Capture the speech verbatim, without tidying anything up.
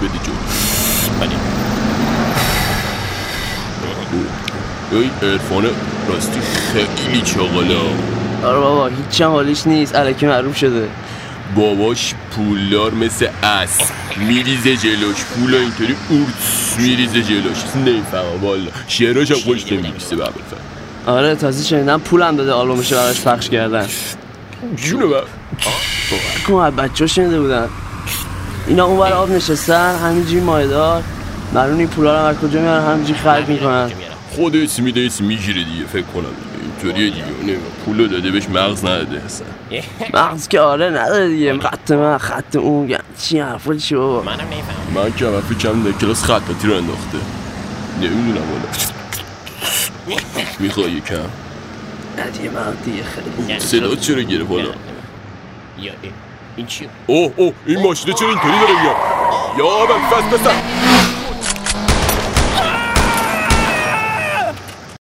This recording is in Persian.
بده جو. ای عرفان راستی خیلی چاقاله. آره بابا هیچ هم حالیش نیست، الکی معروف شده. باباش پولدار مثل اسب میریزه جلوش، پولا اینطوری اورت میریزه جلوش، نمیفهمم والا. شعراش هم خوش نمی‌نویسه به عبالفضل. آره تازه شنیدم پولم داده آلبومش براش پخش کردن. جونه با کم از بچه ها شنیده بودن اینا اون بر آب نشستن همینجوری مایدار، معلوم این پولا رو از کجا میارن همینجوری خرج میکنن. خود اسم میده اسم میگیره دیگه، فکر کنم اینطوریه دیگه. نمیدونم پولو داده بهش مغز نداده اصلا. مغز که آره نداره دیگه، خط من خط اون چی حرفا چی بابا. منم نمیفهمم. من که وقتی کم در کلاس خطاطی رو انداخته نمیدونم والا. میخوای یکم؟ نه دیگه من دیگه خیلی صدا چرا گیره بالا؟ یا این چیه؟ اوه اوه این ماشینه چرا اینطوری داره میاد؟ یا عبالفضل پسر